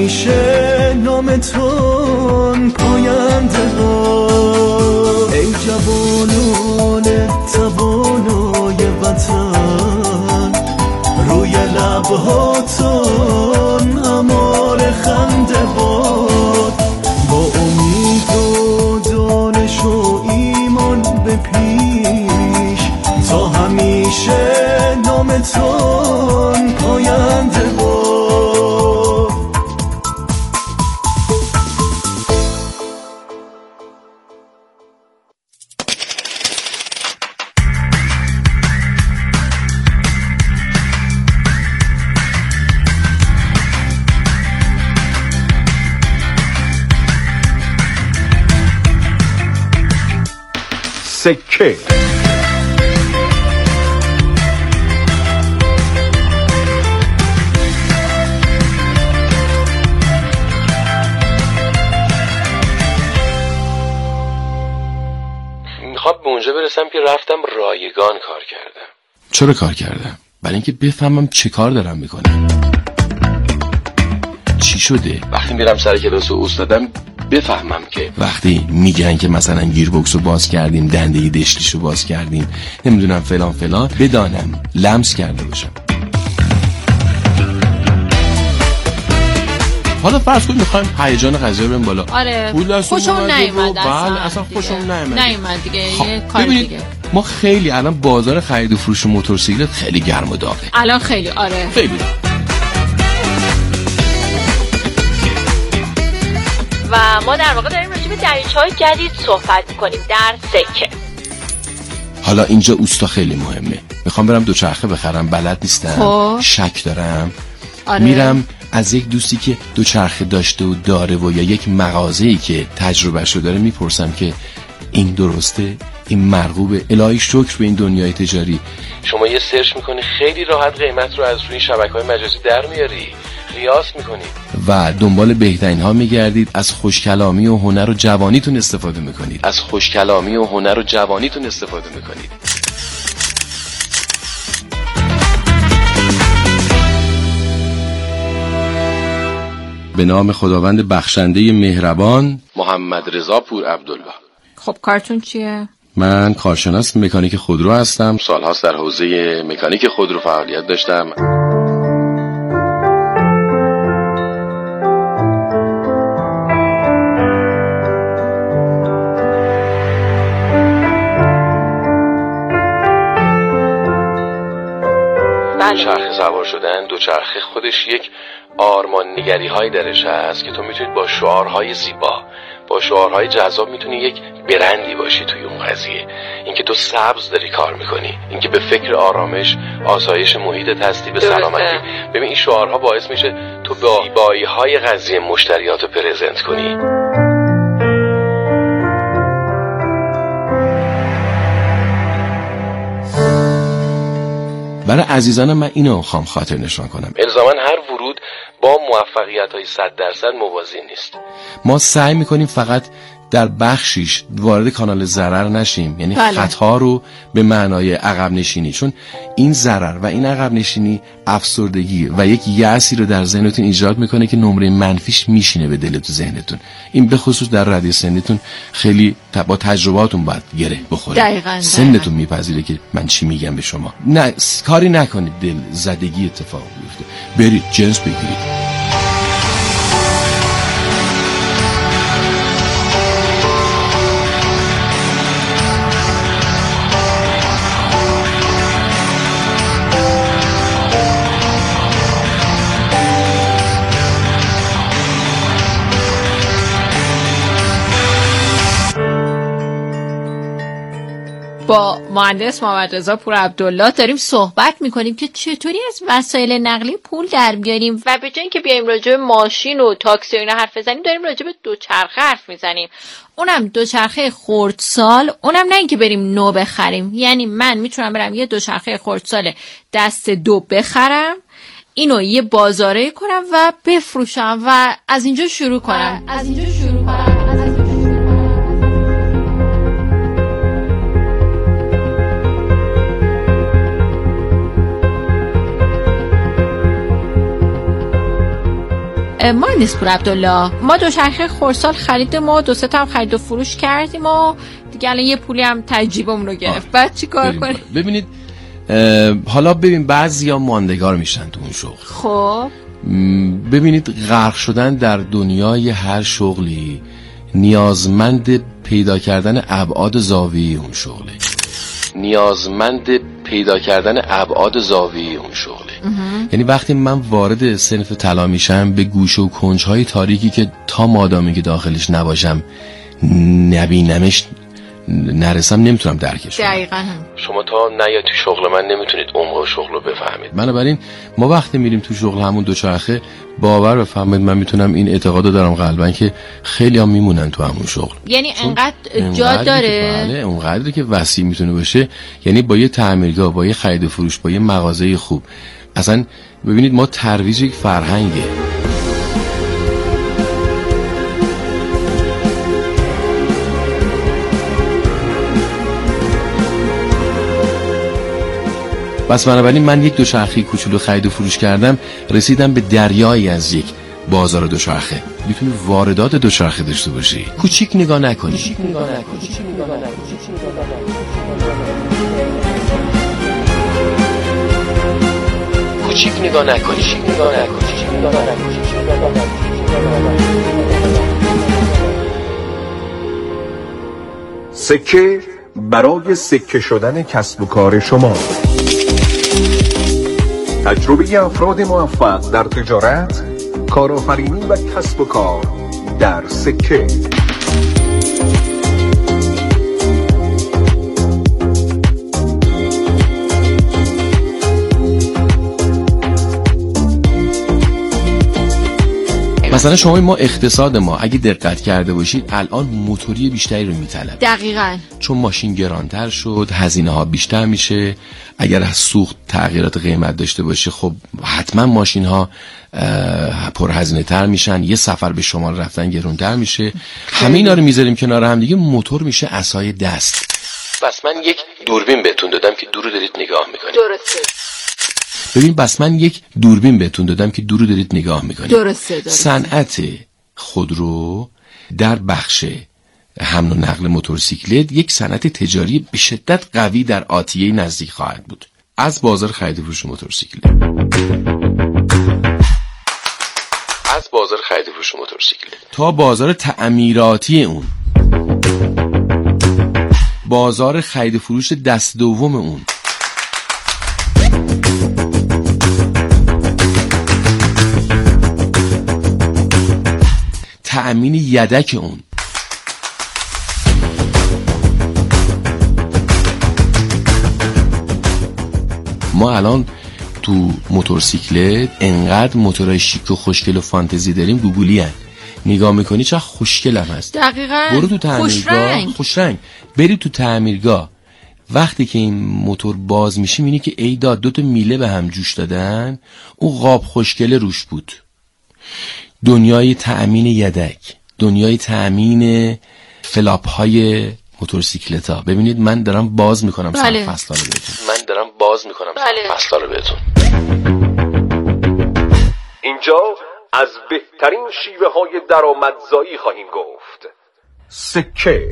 همیشه نامتون پاینده باد. ای جوانان توانای وطن، روی لبهاتون امار خنده باد. با امید و دانش و ایمان به پیش، تا همیشه نامتون پاینده باد. سکه میخوام به اونجا برسم که رفتم رایگان کار کردم. چرا کار کردم؟ برای اینکه بفهمم چه کار دارم میکنم. چی شده؟ وقتی میرم سر کلاس و استادم بفهمم که وقتی میگن که مثلا گیربکس رو باز کردیم، دنده دشلیش رو باز کردیم، نمیدونم فلان فلان، بدانم لمس کرده باشم. حالا فرض کنید میخوایم هیجان قضیه بریم بالا. آره خوشم نیومد اصلا خوشم نیومد دیگه. یه کار دیگه. ما خیلی الان بازار خرید و فروش موتورسیکلت خیلی گرم و داغه الان. خیلی آره خیلی. و ما در واقع داریم راجع به دریچه‌های جدید صحبت می‌کنیم در سکه. حالا اینجا اوستا خیلی مهمه. میخوام برم دوچرخه بخرم، بلد نیستم، شک دارم. آره. میرم از یک دوستی که دوچرخه داشته و داره و یا یک مغازه‌ای که تجربهشو داره میپرسم که این درسته، این مرغوبه. الهی شکر به این دنیای تجاری. شما یه سرچ میکنی خیلی راحت قیمت رو از روی شبکه‌های مجازی در میاری، قیاس میکنید و دنبال بهترین ها میگردید. از خوشکلامی و هنر و جوانیتون استفاده میکنید. از خوشکلامی و هنر و جوانیتون استفاده میکنید. به نام خداوند بخشنده مهربان. محمد رضا پور عبدالله. خب کارتون چیه؟ من کارشناس مکانیک خودرو هستم. سالهاست در حوزه مکانیک خودرو فعالیت داشتم. دوچرخه سوار شدن، دوچرخه خودش یک آرمان نگری های درش هست که تو میتونید با شعارهای زیبا، با شعارهای جذاب میتونی یک برندی باشی توی اون قضیه. اینکه تو سبز داری کار میکنی، اینکه به فکر آرامش، آسایش محیطت هستی، به سلامتی. ببین این شعارها باعث میشه تو با زیبایی های قضیه مشتریاتو پرزنت کنی. برای عزیزانم من اینو خوام خاطر نشان کنم. الزاماً هر ورود با موفقیت‌های 100% موازی نیست. ما سعی میکنیم فقط در بخشیش وارد کانال ضرر نشیم، یعنی خطا رو به معنای عقب نشینی، چون این ضرر و این عقب نشینی افسردگی و یک یأسی رو در ذهنتون ایجاد میکنه که نمره منفیش میشینه به دل تو ذهنتون. این به خصوص در رده سنتون خیلی با تجرباتون باید گره بخوره. دقیقاً. سنتون میپذیره که من چی میگم به شما. نه کاری نکنید دل زدگی اتفاق بیفته، برید جنس بگیرید. با مهندس محمد رضا پور عبدالله داریم صحبت میکنیم که چطوری از وسایل نقلیه پول در بیاریم و به جای اینکه بیایم راجع به ماشین و تاکسی و اینا حرف بزنیم داریم راجع به دوچرخه حرف میزنیم. اونم دوچرخه خردسال، اونم نه اینکه بریم نو بخریم. یعنی من میتونم برم یه دوچرخه خردسال دست دو بخرم، اینو یه بازاره کنم و بفروشم و از اینجا شروع کنم. مهندس پور عبدالله، ما دوچرخه خردسال خریدیم، ما 2-3 تا هم خرید و فروش کردیم و دیگه الان یه پولی هم تجیبمون رو گرفت. بعد چی کار کنیم؟ ببینید حالا ببین بعضیا ماندگار میشن تو اون شغل. خب ببینید غرق شدن در دنیای هر شغلی نیازمند پیدا کردن ابعاد زاویه اون شغله. یعنی وقتی من وارد صنف طلا میشم به گوشه و کنجهای تاریکی که تا مادامی که داخلش نباشم نبینمش نرسم نمیتونم درکش کنم. دقیقاً شما تا نیاد تو شغل من نمیتونید عمق شغل رو بفهمید. بنابراین ما وقتی میریم تو شغل همون دوچرخه باور بفهمید من میتونم این اعتقادو دارم قلباً که خیلی هم میمونن تو همون شغل. یعنی انقدر جا داره؟ بله اونقدری که وسیع میتونه باشه. یعنی با یه تعمیرگاه، با یه خرید و فروش، با یه مغازه خوب، اصلا ببینید ما ترویج یک فرهنگه. بس بنابراین من یک دوچرخه کوچولو خرید و فروش کردم، رسیدم به دریایی از یک بازار دوچرخه. میتونی واردات دوچرخه داشته باشی. کوچیک نگاه نکنی. سکه برای سکه شدن کسب و کار شما. تجربه افراد موفق در تجارت، کارآفرینی و کسب و کار در سکه. مثلا شما ما اقتصاد ما اگه دقت کرده باشید الان موتوری بیشتری رو میطلبه. دقیقاً. چون ماشین گرانتر شد، هزینه ها بیشتر میشه. اگر از سوخت تغییرات قیمت داشته باشه خب حتما ماشین ها پرهزینه تر میشن، یه سفر به شمال رفتن گرانتر میشه. همه اینا رو میذاریم کنار هم دیگه، موتور میشه عصای دست. بس من یک دوربین بهتون دادم که دور رو دارید نگاه میکنید. درسته. ببین بس من یک دوربین بهتون دادم که دور رو دارید نگاه میکنید. درسته. صنعت خودرو در بخش حمل و نقل موتورسیکلت یک صنعت تجاری به شدت قوی در آتیه نزدیک خواهد بود. از بازار خرید و فروش موتورسیکلت تا بازار تعمیراتی اون، بازار خرید و فروش دست دوم اون، تأمین یدک اون. ما الان تو موتورسیکلت انقدر موتورهای شیک و خوشگل و فانتزی داریم، گوگلی هست نگاه میکنی چه خوشگل هم هست. دقیقاً. برو تو تعمیرگاه، خوشرنگ بری تو تعمیرگاه، وقتی که این موتور باز میشه میبینی که ای داد 2 تا میله به هم جوش دادن، اون قاب خوشگل روش بود. دنیای تأمین یدک، دنیای تأمین فلاپ های موتورسیکلت ها. ببینید من دارم باز میکنم فصلا رو بهتون. اینجا از بهترین شیوه های درآمدزایی خواهیم گفت. سکه.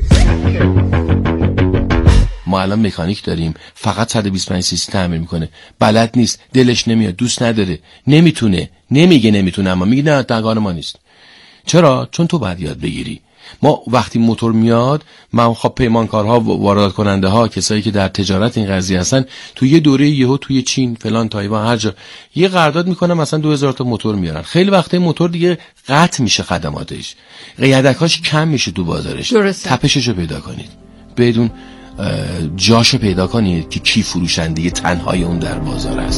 ما الان مکانیک داریم فقط 125 سی سی تعمیر میکنه، بلد نیست، دلش نمیاد، دوست نداره، نمیتونه، نمیگه اما میگه نه دگان ما نیست. چرا؟ چون تو باید یاد بگیری. ما وقتی موتور میاد، من خب پیمانکارها، واردات کننده ها، کسایی که در تجارت این قضیه هستن، تو یه دوره یهو توی چین فلان تایوان هر جا یه قرارداد میکنن، مثلا 2000 تا موتور میارن. خیلی وقته موتور دیگه قطع میشه، خدماتش، یدکاش کم میشه تو بازارش. تپششو پیدا کنید، بدون جاشو پیدا کنید که کی فروشنده تنهای اون در بازار است.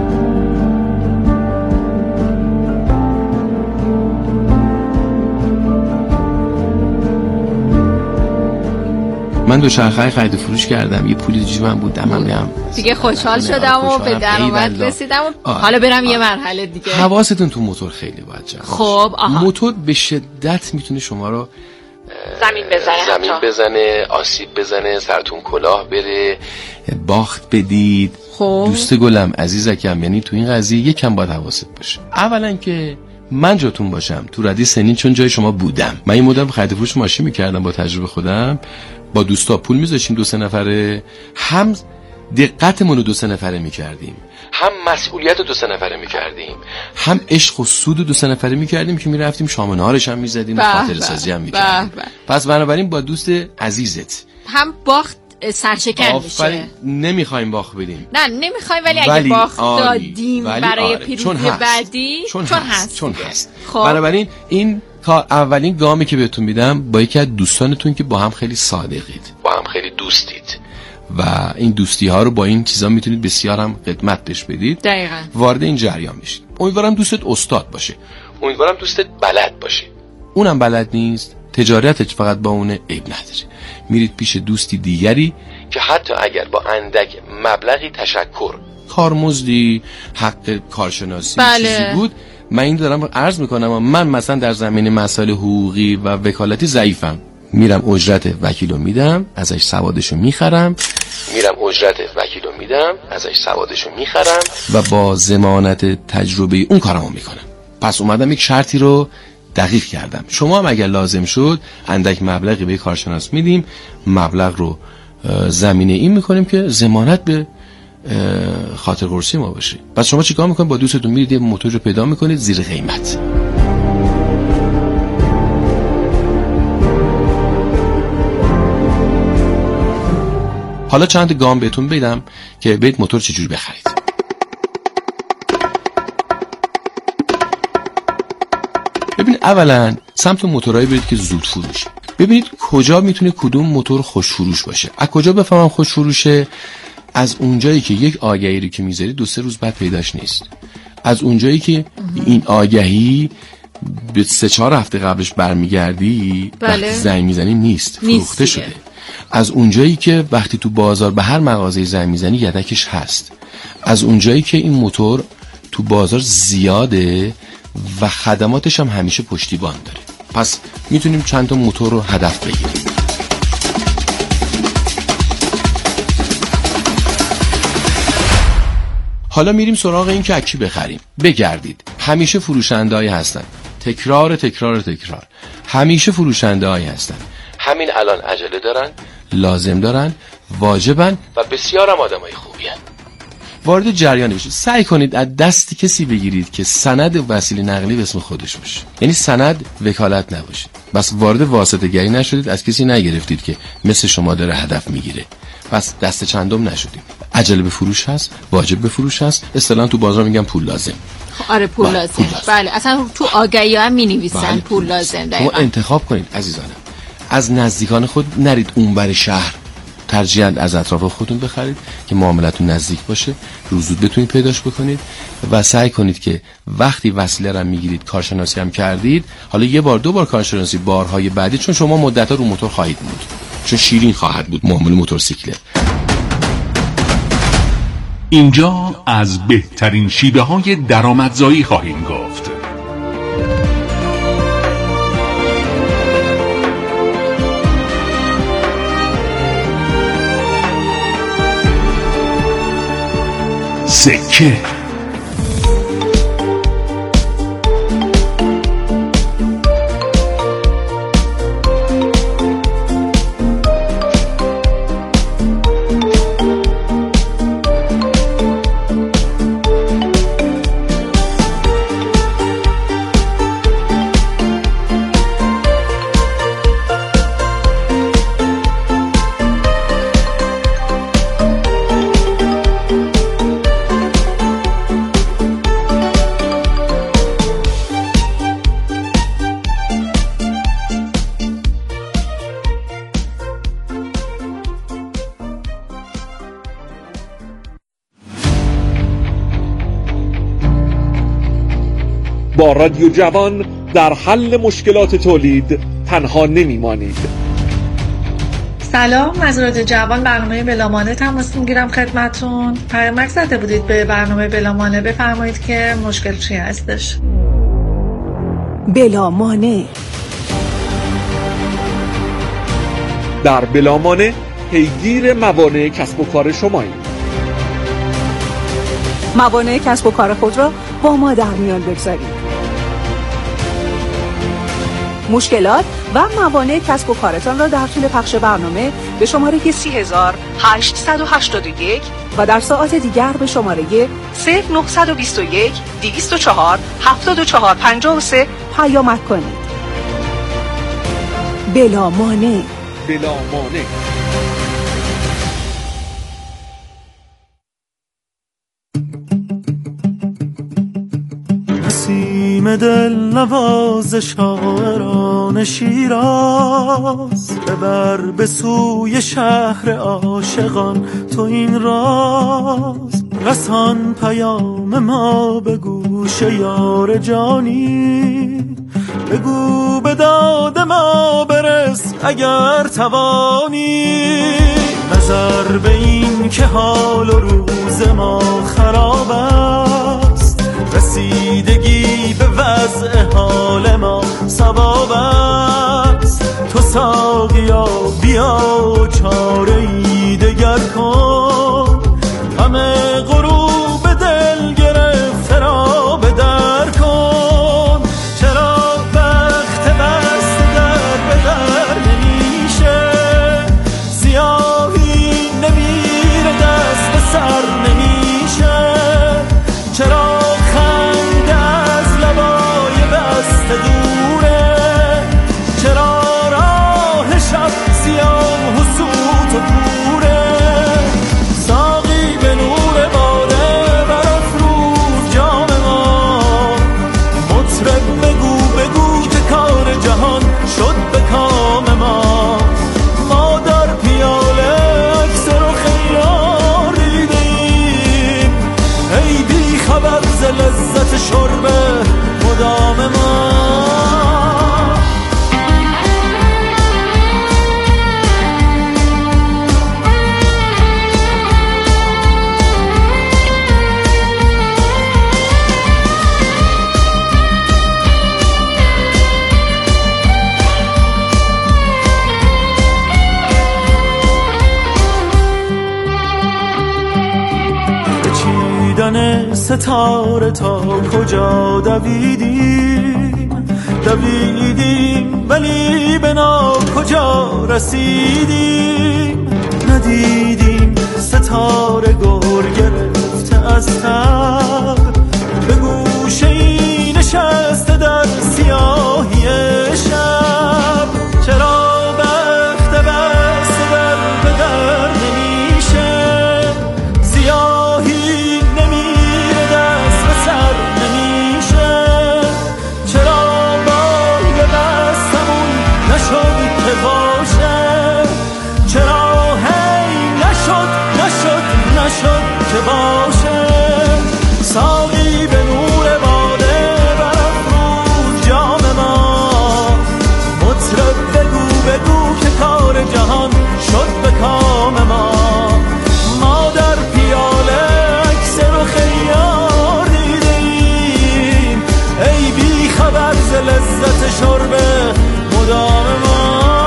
من دوچرخه خرید و فروش کردم، یه پولی تو جیبم بود، دمم دیگه خوشحال شدم و به درآمد رسیدم و حالا برم یه مرحله دیگه. حواستون تو موتور خیلی باید جمع. خب موتور به شدت میتونه شما رو زمین بزنه، آسیب بزنه، سرتون کلاه بره، باخت بدید. خب دوست گلم عزیزکم، یعنی تو این قضیه یکم باید حواست باشه. اولا که من جاتون باشم تو رده سنین، چون جای شما بودم. من این مدت خرید فروش ماشین میکردم، با تجربه خودم با دوستا پول میذاشیم 2-3 نفره، هم دقتمون رو 2-3 نفره میکردیم، هم مسئولیت رو 2-3 نفره میکردیم، هم عشق و سود رو 2-3 نفره میکردیم که میرفتیم شام و نهارش هم میزدیم و خاطره سازی هم میکردیم. پس بنابراین با دوست عزیزت هم باخت سرشکن میشه. نمیخوایم باخت بدیم، نه نمیخوایم، ولی اگه باخت دادیم برای پیروزی بعدی چون هست. خب بنابراین این کار اولین گامی که بهتون میدم با یکی از دوستانتون که با هم خیلی صادقید، با هم خیلی دوستید و این دوستی ها رو با این چیزا میتونید بسیار هم خدمت بهش بدید. دقیقاً وارد این جریان میشید. امیدوارم دوستت استاد باشه، امیدوارم دوستت بلد باشه. اونم بلد نیست، تجارتش فقط با اونه، عیب نداره. میرید پیش دوستی دیگری که حتی اگر با اندک مبلغی تشکر، کارمزدی، حق کارشناسی چیزی بود، من این دارم عرض میکنم، من مثلا در زمینه مسائل حقوقی و وکالتی ضعیفم، میرم اجرت وکیلو میدم، ازش سوادشو میخرم، و با ضمانت تجربه اون کارمو میکنم. پس اومدم یک شرطی رو دقیق کردم، شما هم اگر لازم شد اندک مبلغی به کارشناس میدیم، مبلغ رو زمینه این میکنیم که ضمانت به خاطر قرصی ما باشه. پس شما چیکار میکنید؟ با دوستتون میرید یه موتور رو پیدا میکنید زیر قیمت. حالا چند گام بهتون بدم که برید موتور چجوری بخرید. ببینید اولا سمت موتورایی برید که زود فروش. ببینید کجا میتونه کدوم موتور خوش فروش باشه. از کجا بفهمم خوش فروشه؟ از اونجایی که یک آگهی رو که میذاری 2-3 روز بعد پیداش نیست. از اونجایی که این آگهی به 3-4 هفته قبلش برمیگردی وقتی زنگ میزنی نیست، فروخته شده. از اونجایی که وقتی تو بازار به هر مغازه زنگ میزنی یدکش هست. از اونجایی که این موتور تو بازار زیاده و خدماتش هم همیشه پشتیبان داره. پس میتونیم چند تا موتور رو هدف بگیریم. حالا میریم سراغ این که اکی بخریم. بگردید، همیشه فروشنده‌ای هستن. تکرار همیشه فروشنده‌ای هستن. همین الان عجله دارن، لازم دارن، واجبن و بسیار هم آدمای خوبی هستن. وارد جریان بشید. سعی کنید از دستی کسی بگیرید که سند وسیله نقلی به اسم خودش باشه، یعنی سند وکالت نباشه. بس وارد واسطه گری نشدید، از کسی نگرفتید که مثل شما داره هدف میگیره. پس دست چندم نشدید. عجله به فروش هست، واجب به فروش هست، اصطلاحاً تو بازار میگن پول لازم. آره پول لازم. بله اصلا تو آگهی ها هم می‌نویسن پول لازم. شما انتخاب کنید عزیزانم. از نزدیکان خود نرید اونور شهر، ترجیحاً از اطراف خودتون بخرید که معاملتون نزدیک باشه، رو زود بتونید پیداش بکنید و سعی کنید که وقتی وسیله رو میگیرید کارشناسی هم کردید، حالا 1-2 بار کارشناسی، بارهای بعدی، چون شما مدت‌ها رو موتور خواهید بود، چون شیرین خواهد بود معامله موتورسیکلت. اینجا از بهترین شیوه‌های درآمدزایی خواهیم گفت. سکه. با رادیو جوان در حل مشکلات تولید تنها نمیمانید. سلام، از رادیو جوان برنامه بلامانه تماس میگیرم خدمتون. پیامک زده بودید به برنامه بلامانه، بفرمایید که مشکل چی هستش. بلامانه. در بلامانه پیگیر موانع کسب و کار شماییم. موانع کسب و کار خود را با ما در میان بگذارید. مشکلات و موانع کسب و کارتان را در طول پخش برنامه به شماره 30881 و در ساعات دیگر به شماره 0921 204 7453 پیامک کنید. بلا مانع. بلا مانع. نسیم دل نواز شاعران شیراز، ببر به سوی شهر عاشقان تو این راز. رسان پیام ما به گوش یار جانی، بگو به داد ما برس اگر توانی. نظر به این که حال و روز ما خراب است، رسیدگی به وضع حال ما ثواب است. تو ساقیا بیا چاره‌ای دگر کن، همه غروب دل گرفته را به در کن. چرا وقت بست در به در نمیشه، سیاهی نمیره دست به سر نمیشه. چرا خنده از لبای بسته دوره، چرا راه شب سیاه و سوت و کوره. ساقی به نور باده برافروز جام ما، مطرب بگو بگو که کار جهان شد به کام ما. ما در پیاله اکثر و خیار دیدیم، ای بی خبر ز لذت شرب مدام ما. بچیدن ستاره تا کجا دویدیم ولی به کجا رسیدیم. ندیدیم ستاره گر گرفته از تب، به گوشه ای نشسته در سیاهی شب. چرا بخت بسته در به در نمیشه، سیاهی نمیره دست به سر نمیشه. چرا بای به بستمون نشد که باشه، چرا هی نشد که باشه. ساقی به نور باده برافروز جام ما، مطرب بگو بگو که کار جهان شد به کام ما. ما در پیاله اکثر و خیار دیدیم، ای بی خبر ز لذت شرب مدام ما.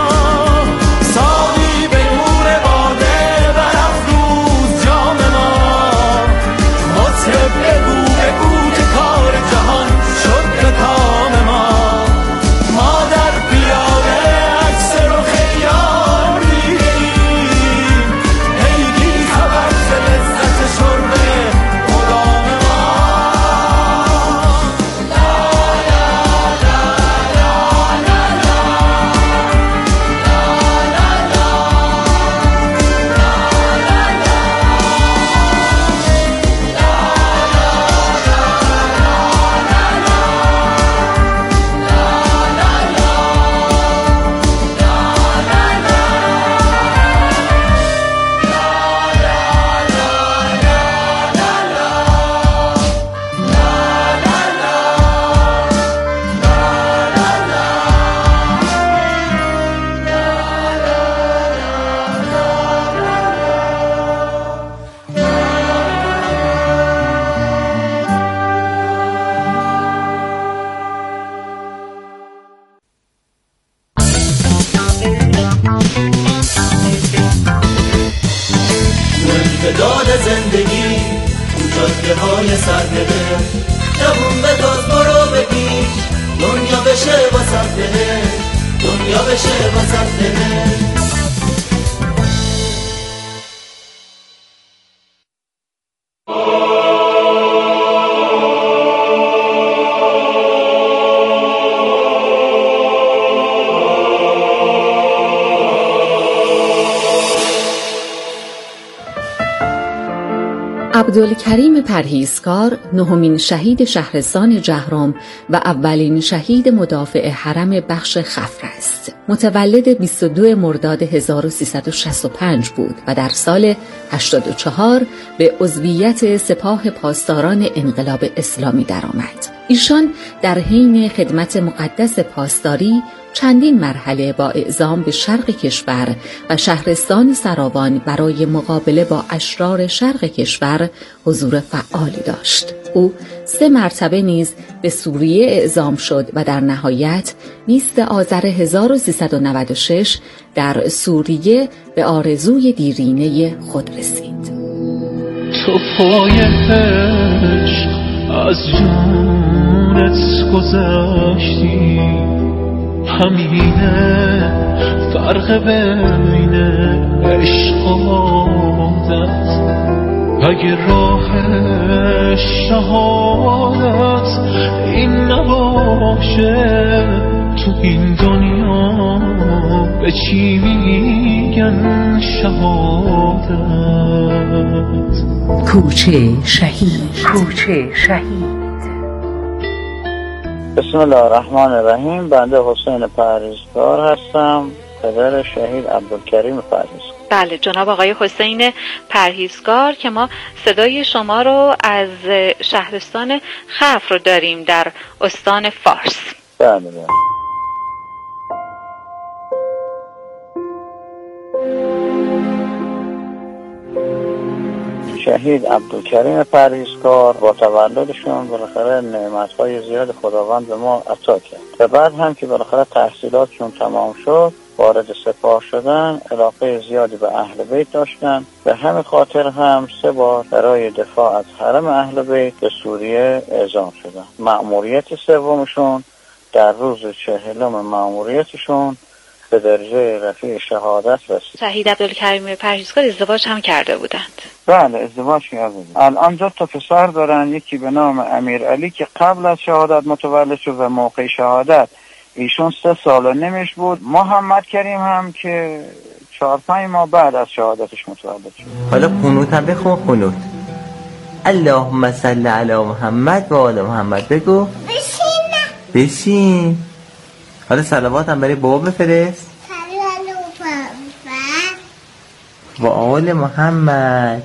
ساقی به نور باده برافروز جام ما، مطرب بگو بگو که کار جهان شد به کام ما. ما در پیاله اکثر و خیار دیدیم، ای بی خبر ز لذت شرب مدام ما. داد زندگی تو جاده های سرنوشت، جوون به تاز برو به پیش، دنیا بشه واسه بهشت. رویا بشه واسه دلت. عبدالکریم پرهیزکار نهمین شهید شهرستان جهرم و اولین شهید مدافع حرم بخش خفر است. متولد 22 مرداد 1365 بود و در سال 84 به عضویت سپاه پاسداران انقلاب اسلامی درآمد. ایشان در حین خدمت مقدس پاسداری چندین مرحله با اعزام به شرق کشور و شهرستان سراوان برای مقابله با اشرار شرق کشور حضور فعالی داشت. او 3 مرتبه نیز به سوریه اعزام شد و در نهایت 20 آذر 1396 در سوریه به آرزوی دیرینه خود رسید. تو پای عشق از جونت گذشتی، همینه فرق بین عشق و عادت. اگه راه شهادت این نباشه، تو این دنیا به چی میگن شهادت؟ کوچه شهید. کوچه شهید. بسم الله الرحمن الرحیم. بنده حسین پرهیزکار هستم، پدر شهید عبدالکریم پرهیزکار. بله جناب آقای حسین پرهیزکار که ما صدای شما رو از شهرستان خفر داریم در استان فارس. بله. شهید عبدالکریم پرهیزکار با تولدشون بالاخره نعمت‌های زیاد خداوند به ما عطا کرد و بعد هم که بالاخره تحصیلاتشون تمام شد وارد سپاه شدن، علاقه زیادی به اهل بیت داشتن. به همین خاطر هم 3 بار برای دفاع از حرم اهل بیت به سوریه اعزام شدن. مأموریت سومشون در روز 40 مأموریتشون به درجه رفیع شهادت رسید. شهید عبدالکریم پرهیزکار ازدواج هم کرده بودند. بله ازدواج کرده بودند. الان 2 تا پسر دارن، یکی به نام امیرعلی که قبل از شهادت متولد شد و موقع شهادت ایشون 3 سال و نمش بود. محمد کریم هم که 4-5 ماه بعد از شهادتش متولد شد. حالا قنوت هم بخون. قنوت اللهم صل علی محمد و آل محمد بگو. بشین. حالا صلوات هم برای بابا بفرست. و آل محمد.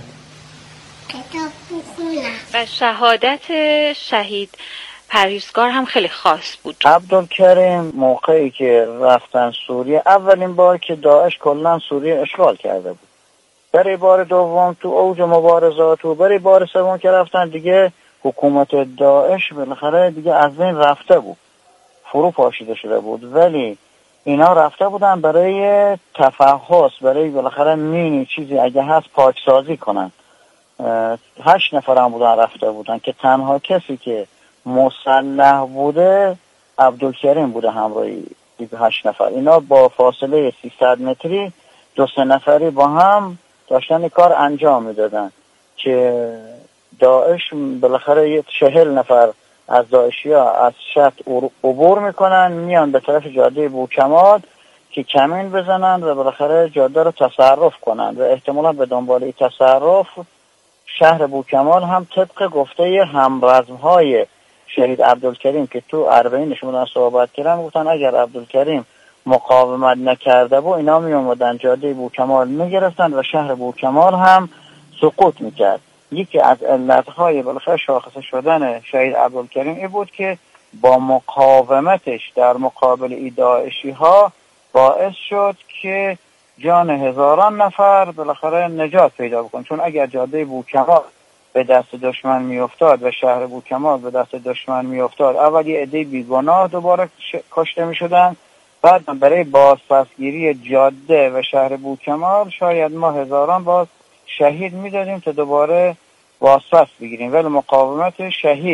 و شهادت شهید پرهیزکار هم خیلی خاص بود. عبدالکریم موقعی که رفتن سوریه، اولین بار که داعش کلا سوریه اشغال کرده بود، برای بار دوم تو اوج مبارزات و برای بار سوم که رفتن دیگه حکومت داعش بالاخره دیگه از بین رفته بود، فرو پاشیده شده بود. ولی اینا رفته بودن برای تفحص، برای بالاخره مینی چیزی اگه هست پاکسازی کنن. 8 نفر هم بودن رفته بودن که تنها کسی که مسلح بوده عبدالکریم بوده همراهی 8 نفر. اینا با فاصله 300 متری 2-3 نفری با هم داشتن کار انجام میدادن که داعش بالاخره 40 نفر از داعشی‌ها از شط عبور میکنن، میان به طرف جاده بوکمال که کمین بزنن و بالاخره جاده رو تصرف کنن و احتمالا به دنبال این تصرف شهر بوکمال هم طبق گفته همرزم‌های شهید عبدالکریم که تو 40 نشون صحبت کردن، گفتن اگر عبدالکریم مقاومت نکرده بود اینا می اومدن جاده بوکمال میگرفتن و شهر بوکمال هم سقوط میکرد. یکی از علتهای بالاخره شاخصه شدن شهید عبدالکریم این بود که با مقاومتش در مقابل ای داعشی ها باعث شد که جان هزاران نفر بالاخره نجات پیدا بکن. چون اگر جاده بوکمال به دست دشمن میافتاد و شهر بوکمال به دست دشمن میافتاد، اول یه عده بیگناه دوباره کشته میشدن، بعد برای بازپسگیری جاده و شهر بوکمال شاید ما هزاران باز شهید میدادیم تا دوباره بازپس بگیریم. ولی مقاومت شهید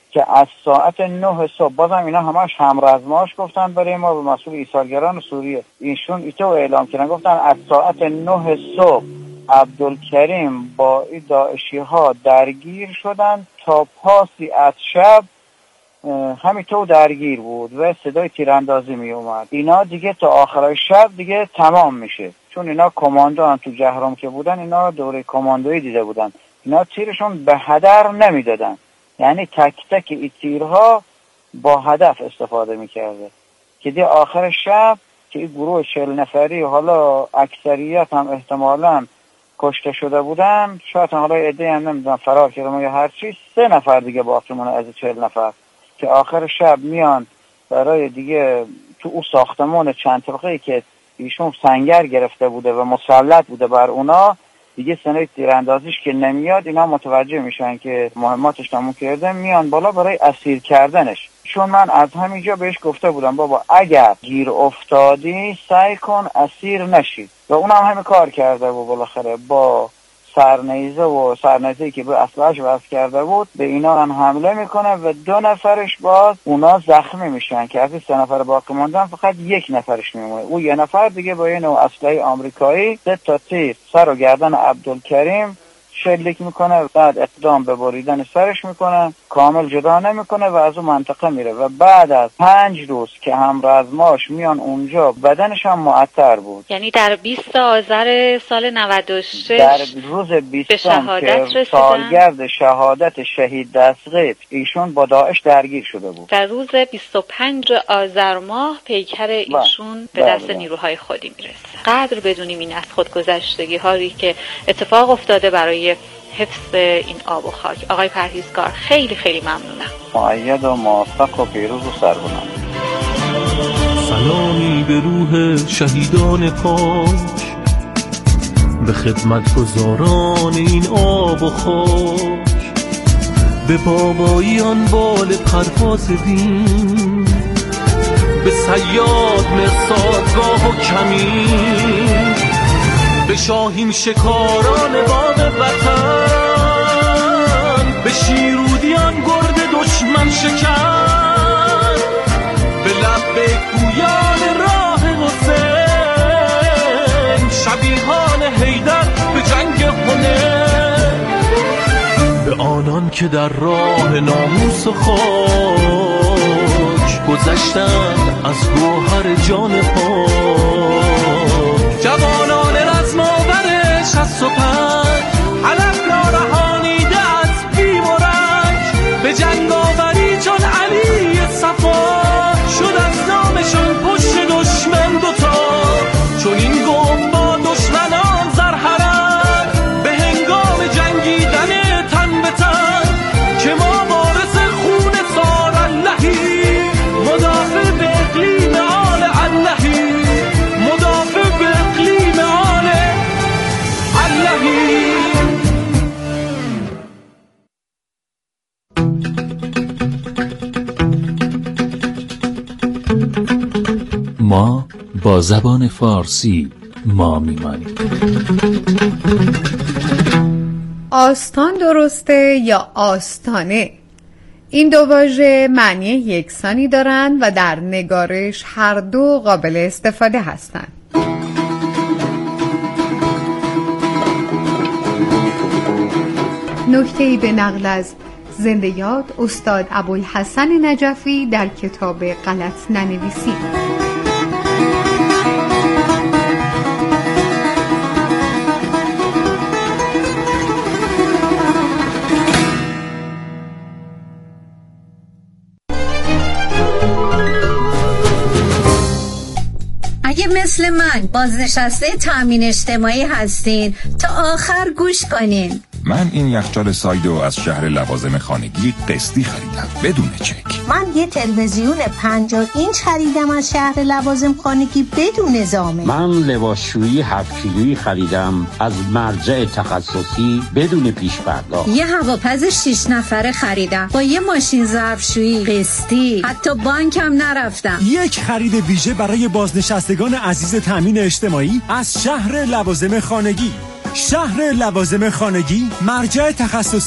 که از ساعت 9 صبح، بازم اینا همش همرزماش گفتن برای ما به مسئول ایثارگران سوریه، ایشون ایتو اعلام کردن، گفتن از ساعت 9 صبح عبدالکریم با این داعشی ها درگیر شدن تا پاسی از شب همینطور درگیر بود و صدای تیراندازی می اومد. اینا دیگه تا آخرای شب دیگه تمام میشه، چون اینا کماندو هم تو جهرم که بودن، اینا دوره کماندویی دیده بودن، اینا تیرشون به هدر نمیدادن، یعنی تک تک این تیرها با هدف استفاده میکرده که دیگه آخر شب که این گروه 40 نفری، حالا اکثریت هم احتمالاً کشته شده بودن، شاید حالا عده هم نمیدونم فرار کردن یا هر چیز، 3 نفر دیگه باقی مونه از 40 نفر که آخر شب میان برای دیگه تو اون ساختمان چند طبقه‌ای که ایشون سنگر گرفته بوده و مسلط بوده بر اونا، دیگه سنه تیراندازیش که نمیاد، اینا متوجه میشن که مهماتش تموم کرده، میان بالا برای اسیر کردنش. چون من از همینجا بهش گفته بودم بابا اگر گیر افتادی سعی کن اسیر نشی، و اونم همین کار کرده و بالاخره با سرنیزه‌ای که به اسلحه‌اش وصل کرده بود به اینا هم حمله میکنه و 2 نفرش باز اونا زخمی میشن که از 3 نفر باقی موندن فقط 1 نفرش میمونه. او 1 نفر دیگه با این اسلحه آمریکایی 3 تا تیر سر و گردن عبدالکریم شلیک میکنه، بعد اقدام به بریدن سرش میکنه، کامل جدا نمیکنه و از اون منطقه میره و بعد از 5 روز که همرزماش میان اونجا بدنش هم معطر بود. یعنی در 20 آذر سال 96 در روز 20 که سالگرد شهادت شهید دستغیب ایشون با داعش درگیر شده بود. در روز 25 آذر ماه پیکر ایشون به دست نیروهای خودی میرسه. قدر بدونیم این از خودگذشتگی هایی که اتفاق افتاده برای حفظ این آب و خاک. آقای پرهیزکار خیلی خیلی ممنونم. مؤید و موفق و پیروز و سربلند. سلامی به روح شهیدان پاک، به خدمتگزاران این آب و خاک، به باباییان بال پرواز دین، به صیاد مرصادگاه و کمین، به شاهین شکاران باغ وطن، به شیرودیان گرد دشمن شکن، به لبیک گویان راه حسین، شبیهان حیدر به جنگ حنین، به آنان که در راه ناموس و خاک گذشتند از گوهر جان پاک، جوانان رزماور 65 حلق نارهانیده از بیم و رنج، به جنگ آوری چون علی صفا شد از نامشان پشت دشمن دوتا، چون این گم با دشمنان زرهرن به هنگام جنگیدن تن به تن، که ما وارث خون سار اللهی، مدافع به اقلیم آل اللهی، مدافع به اقلیم آل اللهی. ما با زبان فارسی ما میمانیم. آستان درسته یا آستانه؟ این دو واژه معنی یکسانی دارند و در نگارش هر دو قابل استفاده هستند. نکته‌ای به نقل از زنده یاد استاد ابوالحسن نجفی در کتاب غلط ننویسی. اگه مثل من بازنشسته تأمین اجتماعی هستین تا آخر گوش کنین. من این یخچال سایدو از شهر لوازم خانگی قسطی خریدم بدون چک. من یه تلویزیون 50 اینچ خریدم از شهر لوازم خانگی بدون ضامن. من لباسشویی 7 کیلویی خریدم از مرجع تخصصی بدون پیش پرداخت. یه هواپز 6 نفره خریدم با یه ماشین ظرفشویی قسطی، حتی بانکم نرفتم. یک خرید ویژه برای بازنشستگان عزیز تأمین اجتماعی از شهر لوازم خانگی. شهر لوازم خانگی، مرجع تخصصی